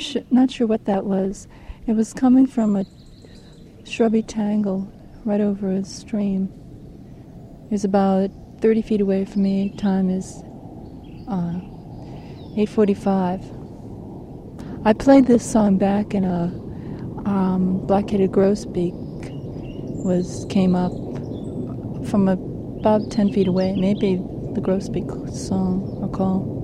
not sure what that was. It was coming from a shrubby tangle right over a stream. It was about 30 feet away from me. Time is 8:45. I played this song back in a black-headed grosbeak came up from about 10 feet away. Maybe the grosbeak song or call.